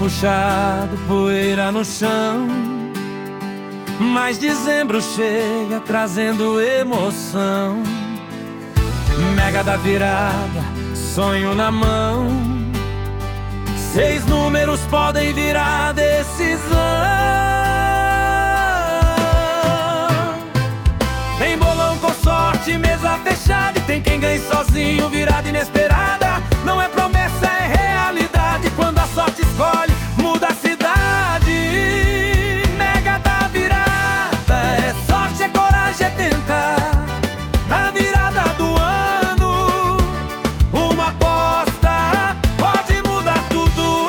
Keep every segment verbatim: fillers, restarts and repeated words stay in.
puxado, poeira no chão, mas dezembro chega trazendo emoção. Mega da virada, sonho na mão, seis números podem virar decisão. Tem bolão com sorte, mesa fechada, e tem quem ganhe sozinho, virada inesperada. Não é promessa, é realidade. Quando a sorte escolhe, muda a cidade. Mega da virada, é sorte, é coragem, é tentar. Na virada do ano, uma aposta pode mudar tudo.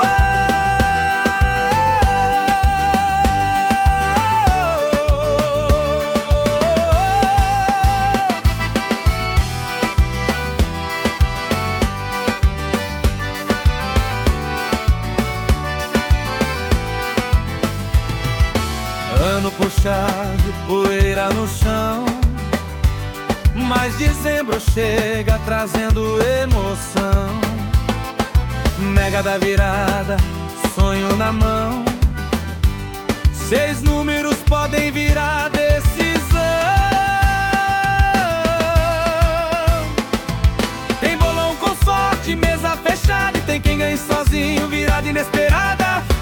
Ano puxado, poeira no chão, mas dezembro chega trazendo emoção. Mega da virada, sonho na mão, seis números podem virar decisão. Tem bolão com sorte, mesa fechada, e tem quem ganhe sozinho, virada inesperada.